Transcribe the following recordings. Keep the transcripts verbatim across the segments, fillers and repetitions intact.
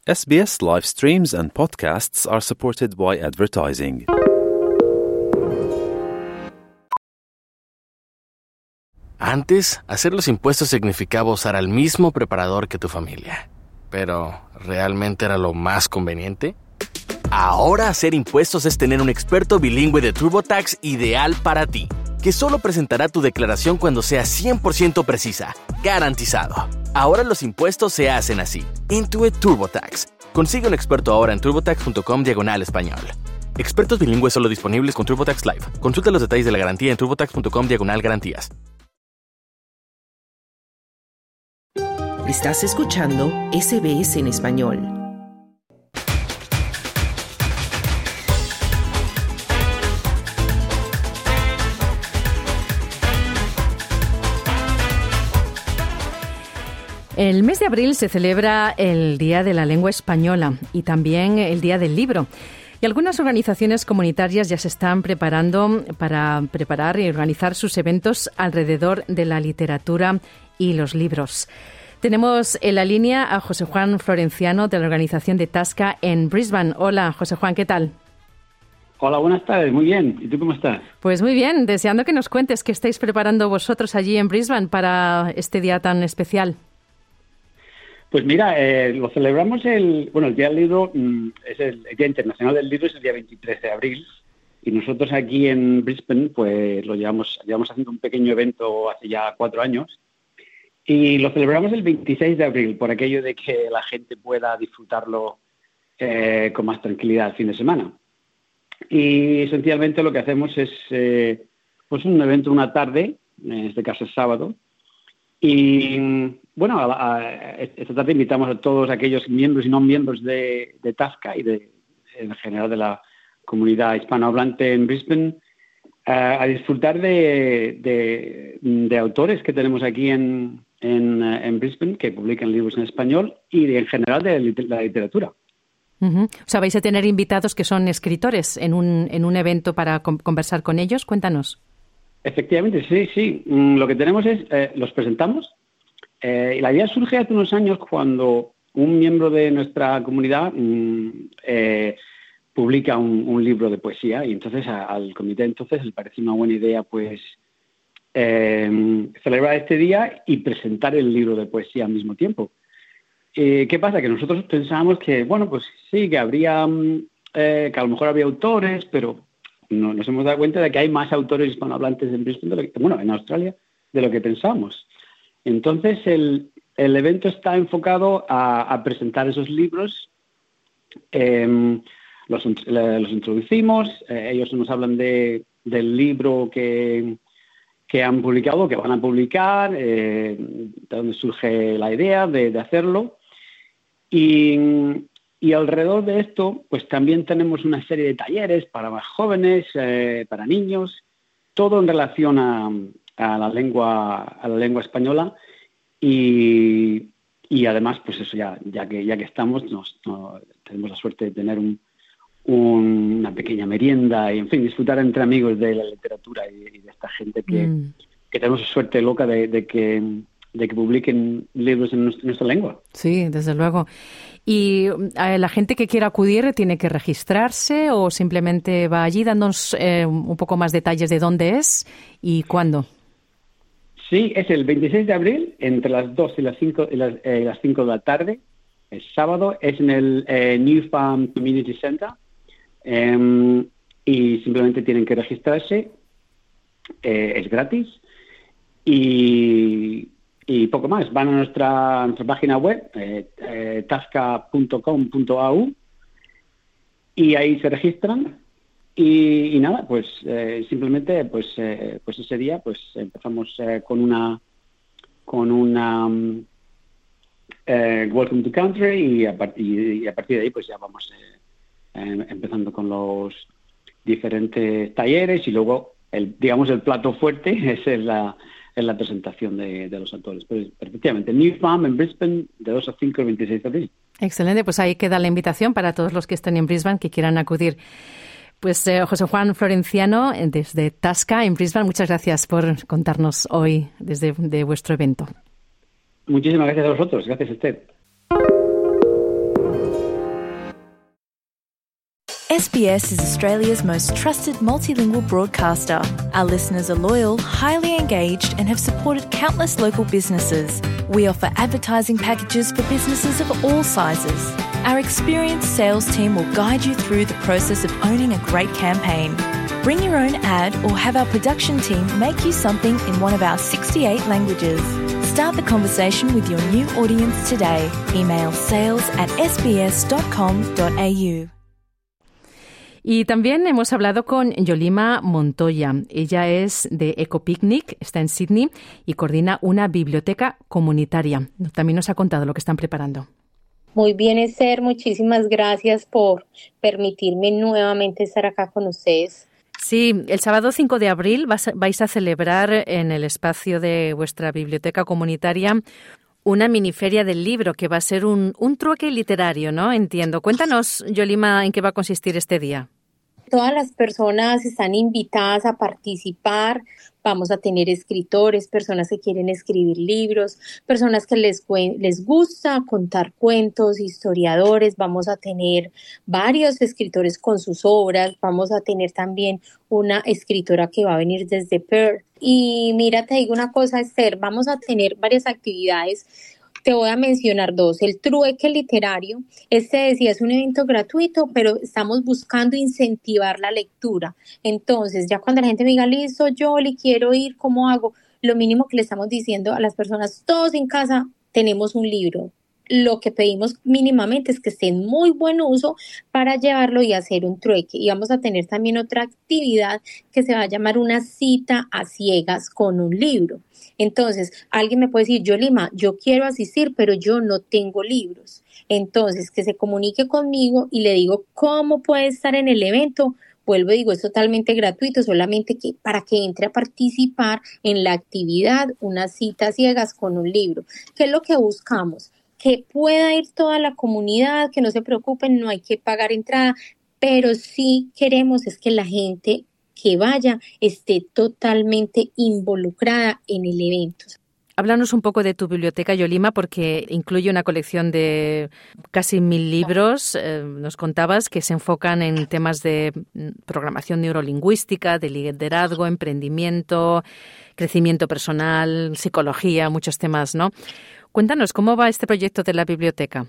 S B S live streams and podcasts are supported by advertising. Antes, hacer los impuestos significaba usar al mismo preparador que tu familia. Pero, ¿realmente era lo más conveniente? Ahora hacer impuestos es tener un experto bilingüe de TurboTax ideal para ti, que solo presentará tu declaración cuando sea cien por ciento precisa, garantizado. Ahora los impuestos se hacen así. Intuit TurboTax. Consigue un experto ahora en turbotax.com diagonal español. Expertos bilingües solo disponibles con TurboTax Live. Consulta los detalles de la garantía en turbotax.com diagonal garantías. Estás escuchando S B S en español. El mes de abril se celebra el Día de la Lengua Española y también el Día del Libro. Y algunas organizaciones comunitarias ya se están preparando para preparar y organizar sus eventos alrededor de la literatura y los libros. Tenemos en la línea a José Juan Florenciano de la organización de Tasca en Brisbane. Hola, José Juan, ¿qué tal? Hola, buenas tardes, muy bien. ¿Y tú cómo estás? Pues muy bien, deseando que nos cuentes qué estáis preparando vosotros allí en Brisbane para este día tan especial. Pues mira, eh, lo celebramos el, bueno, el Día del Libro, mm, es el, el Día Internacional del Libro, es el día veintitrés de abril, y nosotros aquí en Brisbane, pues lo llevamos, llevamos haciendo un pequeño evento hace ya cuatro años, y lo celebramos el veintiséis de abril, por aquello de que la gente pueda disfrutarlo eh, con más tranquilidad el fin de semana. Y esencialmente lo que hacemos es, eh, pues un evento una tarde, en este caso es sábado, y bueno, a, a, esta tarde invitamos a todos aquellos miembros y no miembros de, de Tasca y de, en general de la comunidad hispanohablante en Brisbane a, a disfrutar de, de, de autores que tenemos aquí en, en, en Brisbane que publican libros en español y de, en general de la literatura. Uh-huh. O sea, vais a tener invitados que son escritores en un, en un evento para con, conversar con ellos. Cuéntanos. Efectivamente, sí, sí. Lo que tenemos es, eh, los presentamos. Eh, y la idea surge hace unos años cuando un miembro de nuestra comunidad mm, eh, publica un, un libro de poesía y entonces a, al comité entonces le pareció una buena idea pues eh, celebrar este día y presentar el libro de poesía al mismo tiempo. Eh, ¿Qué pasa? Que nosotros pensábamos que, bueno, pues sí, que habría, eh, que a lo mejor había autores, pero no, nos hemos dado cuenta de que hay más autores hispanohablantes en Brisbane, de lo que, bueno, en Australia, de lo que pensábamos. Entonces, el, el evento está enfocado a, a presentar esos libros. Eh, los, los introducimos, eh, ellos nos hablan de, del libro que, que han publicado, que van a publicar, eh, de dónde surge la idea de, de hacerlo. Y, y alrededor de esto, pues también tenemos una serie de talleres para más jóvenes, eh, para niños, todo en relación a... a la lengua a la lengua española y, y además pues eso ya ya que ya que estamos nos, nos tenemos la suerte de tener un, un, una pequeña merienda y en fin disfrutar entre amigos de la literatura y, y de esta gente que, mm. que tenemos suerte loca de, de que de que publiquen libros en nuestra, en nuestra lengua. Sí, desde luego. ¿Y eh, la gente que quiera acudir tiene que registrarse o simplemente va allí? Dándonos eh, un poco más detalles de dónde es y cuándo. Sí, es el veintiséis de abril, entre las dos y las cinco, y las, eh, las cinco de la tarde, es sábado, es en el eh, New Farm Community Center eh, y simplemente tienen que registrarse, eh, es gratis y, y poco más. Van a nuestra, nuestra página web, eh, eh, tasca punto com punto a u y ahí se registran. Y, y nada, pues eh, simplemente pues eh, pues ese día pues empezamos eh, con una con una um, eh, Welcome to Country y a, part- y, y a partir de ahí pues ya vamos eh, eh, empezando con los diferentes talleres y luego el digamos el plato fuerte es la es la presentación de, de los autores. Pues efectivamente, New Farm en Brisbane de dos a cinco el veintiséis de abril. Excelente, pues ahí queda la invitación para todos los que estén en Brisbane que quieran acudir. Pues eh, José Juan Florenciano, desde Tasca, en Brisbane, muchas gracias por contarnos hoy desde de vuestro evento. Muchísimas gracias a vosotros. Gracias, Esther. S B S is Australia's most trusted multilingual broadcaster. Our listeners are loyal, highly engaged, and have supported countless local businesses. We offer advertising packages for businesses of all sizes. Our experienced sales team will guide you through the process of owning a great campaign. Bring your own ad or have our production team make you something in one of our sixty-eight languages. Start the conversation with your new audience today. Email sales at s b s dot com dot a u. Y también hemos hablado con Yolima Montoya. Ella es de Ecopicnic, está en Sydney y coordina una biblioteca comunitaria. También nos ha contado lo que están preparando. Muy bien, Esther. Muchísimas gracias por permitirme nuevamente estar acá con ustedes. Sí, el sábado cinco de abril vais a celebrar en el espacio de vuestra biblioteca comunitaria una miniferia del libro que va a ser un, un trueque literario, ¿no? Entiendo. Cuéntanos, Yolima, en qué va a consistir este día. Todas las personas están invitadas a participar. Vamos a tener escritores, personas que quieren escribir libros, personas que les, les gusta contar cuentos, historiadores. Vamos a tener varios escritores con sus obras. Vamos a tener también una escritora que va a venir desde Perth. Y mira, te digo una cosa, Esther, vamos a tener varias actividades. Te voy a mencionar dos. El trueque literario, este decía es un evento gratuito, pero estamos buscando incentivar la lectura. Entonces, ya cuando la gente me diga, listo, yo le quiero ir, ¿cómo hago? Lo mínimo que le estamos diciendo a las personas, todos en casa tenemos un libro. Lo que pedimos mínimamente es que esté en muy buen uso para llevarlo y hacer un trueque. Y vamos a tener también otra actividad que se va a llamar una cita a ciegas con un libro. Entonces, alguien me puede decir, Yolima, yo quiero asistir, pero yo no tengo libros. Entonces, que se comunique conmigo y le digo cómo puede estar en el evento. Vuelvo y digo, es totalmente gratuito, solamente que para que entre a participar en la actividad, una cita a ciegas con un libro. ¿Qué es lo que buscamos? Que pueda ir toda la comunidad, que no se preocupen, no hay que pagar entrada, pero sí queremos es que la gente que vaya esté totalmente involucrada en el evento. Háblanos un poco de tu biblioteca, Yolima, porque incluye una colección de casi mil libros. Eh, nos contabas que se enfocan en temas de programación neurolingüística, de liderazgo, emprendimiento, crecimiento personal, psicología, muchos temas, ¿no? Cuéntanos, ¿cómo va este proyecto de la biblioteca?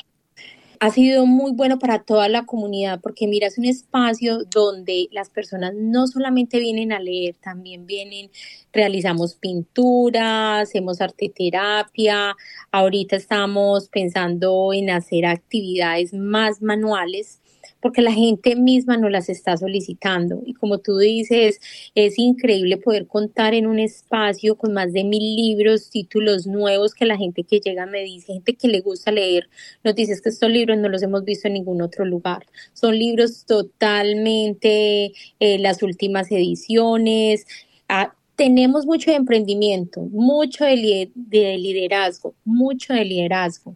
Ha sido muy bueno para toda la comunidad porque mira, es un espacio donde las personas no solamente vienen a leer, también vienen, realizamos pinturas, hacemos arteterapia, ahorita estamos pensando en hacer actividades más manuales porque la gente misma nos las está solicitando. Y como tú dices, es increíble poder contar en un espacio con más de mil libros, títulos nuevos que la gente que llega me dice, gente que le gusta leer, nos dice que estos libros no los hemos visto en ningún otro lugar. Son libros totalmente eh, las últimas ediciones. Ah, tenemos mucho de emprendimiento, mucho de, li- de liderazgo, mucho de liderazgo.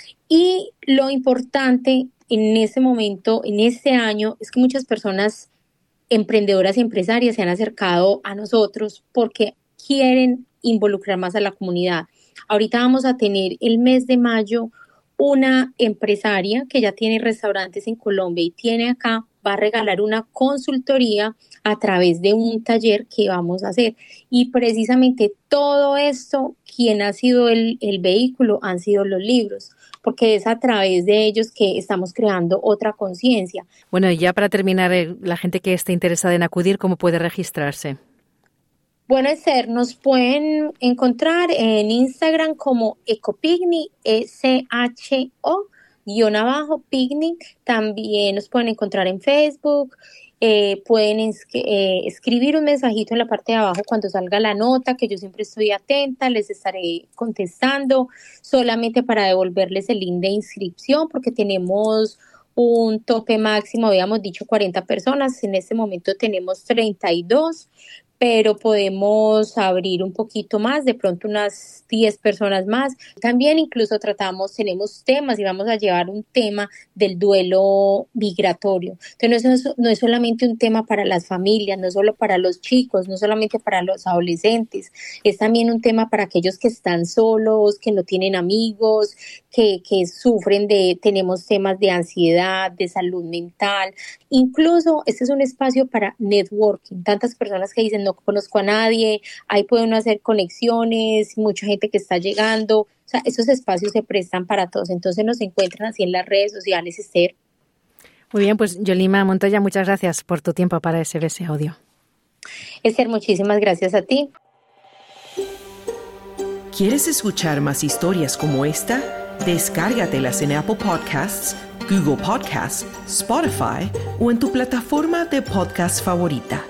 Y lo importante en este momento, en este año, es que muchas personas emprendedoras y empresarias se han acercado a nosotros porque quieren involucrar más a la comunidad. Ahorita vamos a tener el mes de mayo una empresaria que ya tiene restaurantes en Colombia y tiene acá, va a regalar una consultoría a través de un taller que vamos a hacer. Y precisamente todo esto, quien ha sido el, el vehículo, han sido los libros, porque es a través de ellos que estamos creando otra conciencia. Bueno, y ya para terminar, la gente que esté interesada en acudir, ¿cómo puede registrarse? Bueno, Esther, nos pueden encontrar en Instagram como Ecopicnic, E C H O, guión abajo, Picnic. También nos pueden encontrar en Facebook. Eh, pueden es, eh, escribir un mensajito en la parte de abajo cuando salga la nota, que yo siempre estoy atenta, les estaré contestando, solamente para devolverles el link de inscripción, porque tenemos un tope máximo, habíamos dicho cuarenta personas, en este momento tenemos treinta y dos, pero podemos abrir un poquito más, de pronto unas diez personas más. También incluso tratamos, tenemos temas y vamos a llevar un tema del duelo migratorio. Entonces no es, no es solamente un tema para las familias, no solo para los chicos, no solamente para los adolescentes, es también un tema para aquellos que están solos, que no tienen amigos, que, que sufren de, tenemos temas de ansiedad, de salud mental. Incluso este es un espacio para networking, tantas personas que dicen no conozco a nadie, ahí pueden hacer conexiones, mucha gente que está llegando, o sea, esos espacios se prestan para todos, entonces nos encuentran así en las redes sociales, Esther. Muy bien, pues Yolima Montoya, muchas gracias por tu tiempo para S B S Audio. Esther, muchísimas gracias a ti. ¿Quieres escuchar más historias como esta? Descárgatelas en Apple Podcasts, Google Podcasts, Spotify o en tu plataforma de podcast favorita.